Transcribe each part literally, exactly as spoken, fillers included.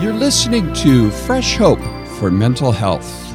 You're listening to Fresh Hope for Mental Health.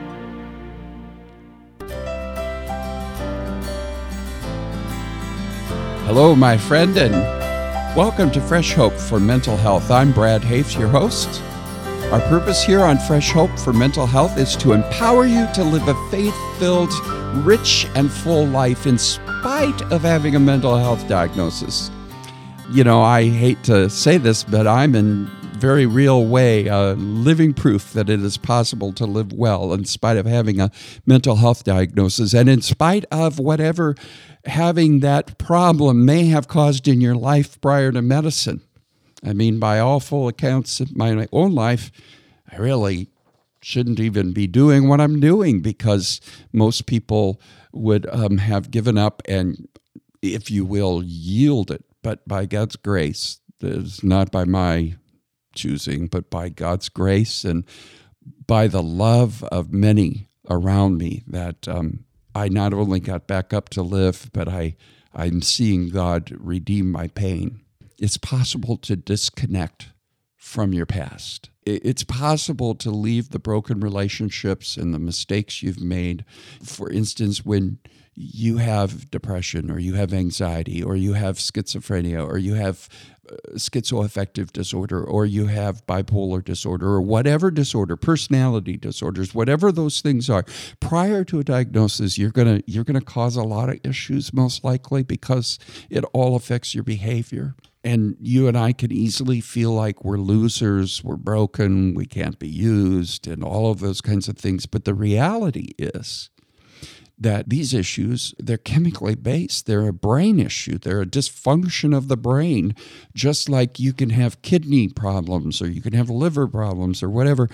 Hello, my friend, and welcome to Fresh Hope for Mental Health. I'm Brad Hafe, your host. Our purpose here on Fresh Hope for Mental Health is to empower you to live a faith-filled, rich, and full life in spite of having a mental health diagnosis. You know, I hate to say this, but I'm in very real way uh, living proof that it is possible to live well in spite of having a mental health diagnosis and in spite of whatever having that problem may have caused in your life prior to medicine. I mean, by all full accounts of my own life, I really shouldn't even be doing what I'm doing because most people would um, have given up and, if you will, yielded. But by God's grace, it's not by my choosing, but by God's grace and by the love of many around me that um, I not only got back up to live, but I, I'm seeing God redeem my pain. It's possible to disconnect from your past. It's possible to leave the broken relationships and the mistakes you've made. For instance, when you have depression or you have anxiety or you have schizophrenia or you have schizoaffective disorder or you have bipolar disorder or whatever disorder, personality disorders, whatever those things are, prior to a diagnosis, you're gonna you're gonna cause a lot of issues most likely because it all affects your behavior. And you and I can easily feel like we're losers, we're broken, we can't be used, and all of those kinds of things. But the reality is that these issues, they're chemically based. They're a brain issue. They're a dysfunction of the brain, just like you can have kidney problems or you can have liver problems or whatever.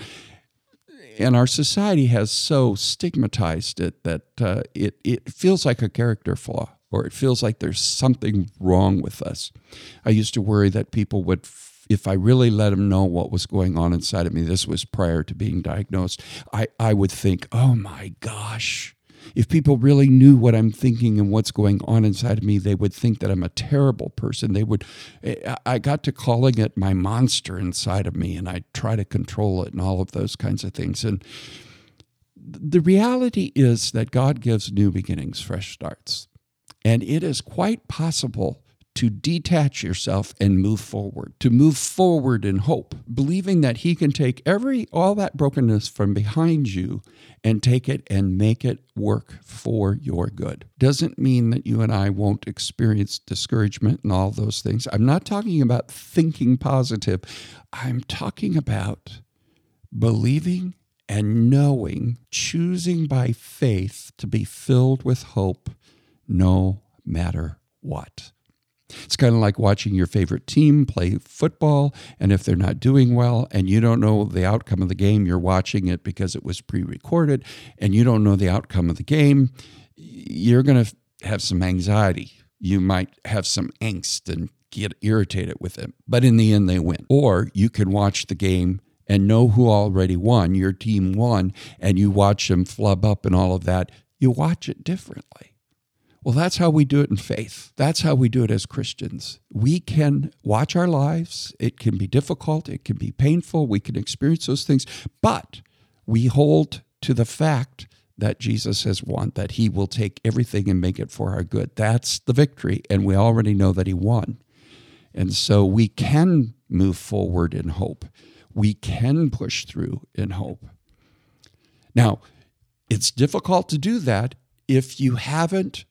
And our society has so stigmatized it that uh, it, it feels like a character flaw, or it feels like there's something wrong with us. I used to worry that people would, if I really let them know what was going on inside of me, this was prior to being diagnosed, I, I would think, oh my gosh, if people really knew what I'm thinking and what's going on inside of me, they would think that I'm a terrible person. They would, I got to calling it my monster inside of me, and I try to control it and all of those kinds of things. And the reality is that God gives new beginnings, fresh starts. And it is quite possible to detach yourself and move forward, to move forward in hope, believing that he can take every all that brokenness from behind you and take it and make it work for your good. Doesn't mean that you and I won't experience discouragement and all those things. I'm not talking about thinking positive. I'm talking about believing and knowing, choosing by faith to be filled with hope no matter what. It's kind of like watching your favorite team play football, and if they're not doing well and you don't know the outcome of the game, you're watching it because it was pre-recorded, and you don't know the outcome of the game, you're going to have some anxiety. You might have some angst and get irritated with it, but in the end, they win. Or you can watch the game and know who already won, your team won, and you watch them flub up and all of that. You watch it differently. Well, that's how we do it in faith. That's how we do it as Christians. We can watch our lives. It can be difficult. It can be painful. We can experience those things. But we hold to the fact that Jesus has won, that he will take everything and make it for our good. That's the victory, and we already know that he won. And so we can move forward in hope. We can push through in hope. Now, it's difficult to do that if you haven't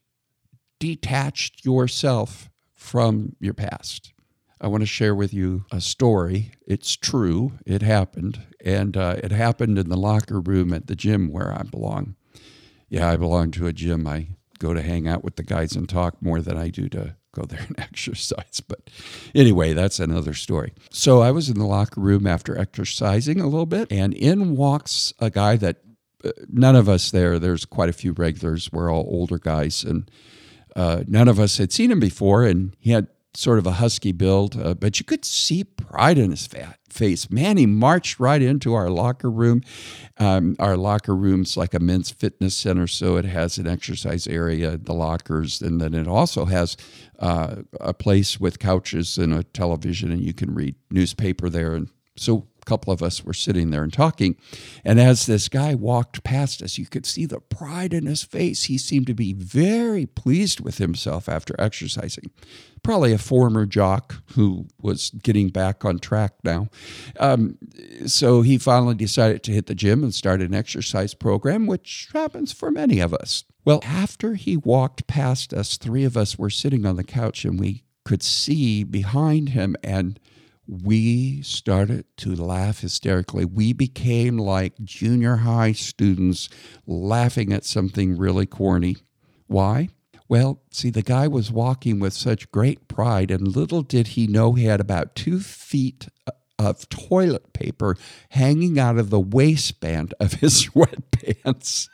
detached yourself from your past. I want to share with you a story. It's true. It happened. And uh, it happened in the locker room at the gym where I belong. Yeah, I belong to a gym. I go to hang out with the guys and talk more than I do to go there and exercise. But anyway, that's another story. So I was in the locker room after exercising a little bit, and in walks a guy that uh, none of us there, there's quite a few regulars. We're all older guys, and Uh, none of us had seen him before, and he had sort of a husky build, uh, but you could see pride in his fat face. Man, he marched right into our locker room. Um, our locker room's like a men's fitness center, so it has an exercise area, the lockers, and then it also has uh, a place with couches and a television, and you can read newspaper there. And so couple of us were sitting there and talking. And as this guy walked past us, you could see the pride in his face. He seemed to be very pleased with himself after exercising. Probably a former jock who was getting back on track now. Um, so he finally decided to hit the gym and start an exercise program, which happens for many of us. Well, after he walked past us, three of us were sitting on the couch and we could see behind him, and we started to laugh hysterically. We became like junior high students laughing at something really corny. Why? Well, see, the guy was walking with such great pride, and little did he know he had about two feet of toilet paper hanging out of the waistband of his sweatpants.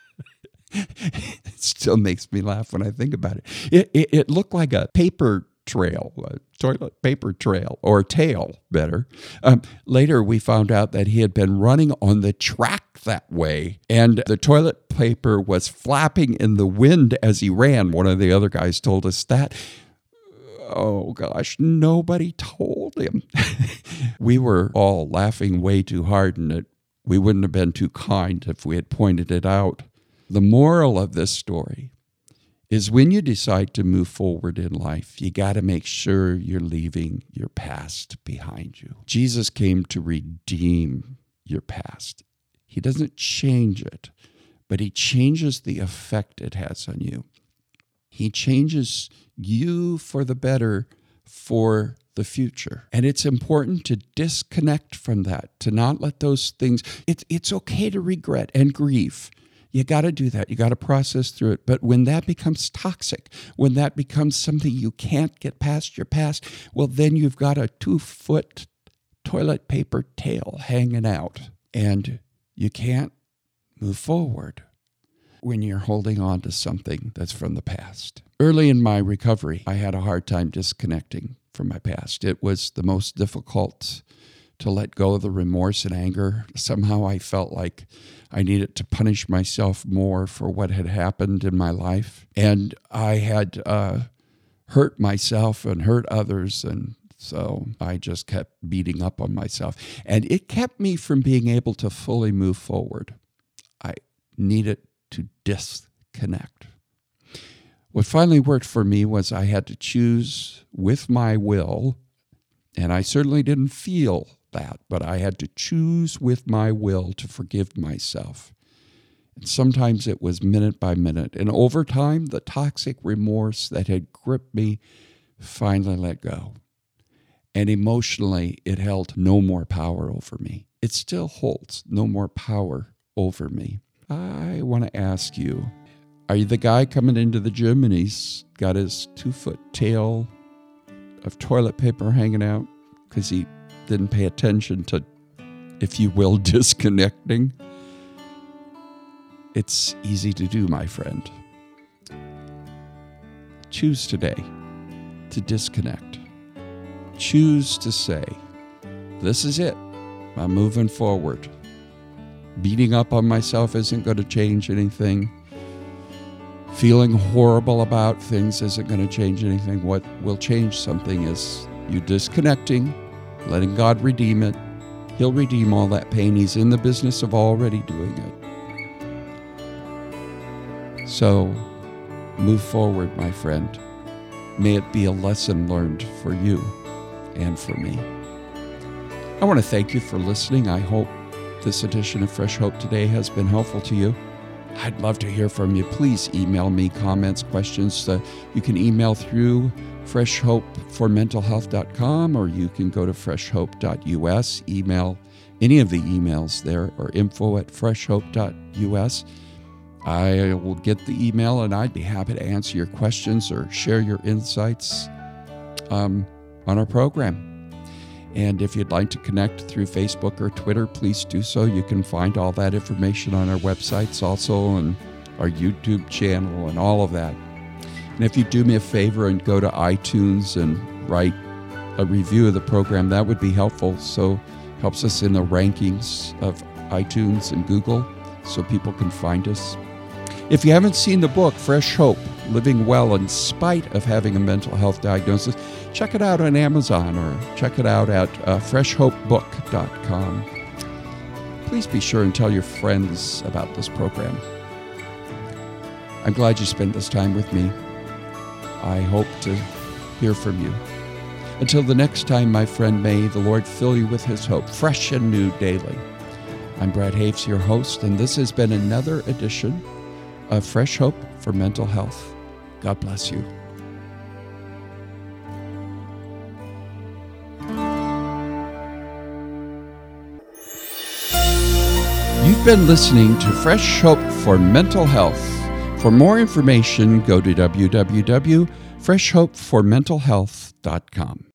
It still makes me laugh when I think about it. It, it, it looked like a paper trail, a toilet paper trail, or tail, better. Um, later, we found out that he had been running on the track that way, and the toilet paper was flapping in the wind as he ran. One of the other guys told us that. Oh, gosh, nobody told him. We were all laughing way too hard, and it, we wouldn't have been too kind if we had pointed it out. The moral of this story is when you decide to move forward in life, you got to make sure you're leaving your past behind you. Jesus came to redeem your past. He doesn't change it, but he changes the effect it has on you. He changes you for the better for the future. And it's important to disconnect from that, to not let those things, it, it's okay to regret and grieve. You got to do that. You got to process through it. But when that becomes toxic, when that becomes something you can't get past your past, well, then you've got a two-foot toilet paper tail hanging out, and you can't move forward when you're holding on to something that's from the past. Early in my recovery, I had a hard time disconnecting from my past. It was the most difficult to let go of the remorse and anger. Somehow I felt like I needed to punish myself more for what had happened in my life. And I had uh, hurt myself and hurt others, and so I just kept beating up on myself. And it kept me from being able to fully move forward. I needed to disconnect. What finally worked for me was I had to choose with my will, and I certainly didn't feel that, but I had to choose with my will to forgive myself. And sometimes it was minute by minute. And over time, the toxic remorse that had gripped me finally let go. And emotionally, it held no more power over me. It still holds no more power over me. I want to ask you, are you the guy coming into the gym and he's got his two-foot tail of toilet paper hanging out because he didn't pay attention to, if you will, disconnecting? It's easy to do, my friend. Choose today to disconnect. Choose to say, this is it. I'm moving forward. Beating up on myself isn't going to change anything. Feeling horrible about things isn't going to change anything. What will change something is you disconnecting, letting God redeem it. He'll redeem all that pain. He's in the business of already doing it. So, move forward, my friend. May it be a lesson learned for you and for me. I want to thank you for listening. I hope this edition of Fresh Hope Today has been helpful to you. I'd love to hear from you. Please email me comments, questions. Uh, you can email through fresh hope for mental health dot com, or you can go to fresh hope dot u s. Email any of the emails there, or info at fresh hope dot u s. I will get the email, and I'd be happy to answer your questions or share your insights um, on our program. And if you'd like to connect through Facebook or Twitter, please do so. You can find all that information on our websites also, and our YouTube channel and all of that. And if you do me a favor and go to iTunes and write a review of the program, that would be helpful. So it helps us in the rankings of iTunes and Google so people can find us. If you haven't seen the book, Fresh Hope, Living Well in Spite of Having a Mental Health Diagnosis, check it out on Amazon or check it out at uh, fresh hope book dot com. please be sure and tell your friends about this program. I'm glad you spent this time with me. I hope to hear from you. Until the next time, my friend, may the Lord fill you with his hope, fresh and new daily. I'm Brad Haves, your host, and this has been another edition of Fresh Hope for Mental Health. God bless you. You've been listening to Fresh Hope for Mental Health. For more information, go to w w w dot fresh hope for mental health dot com.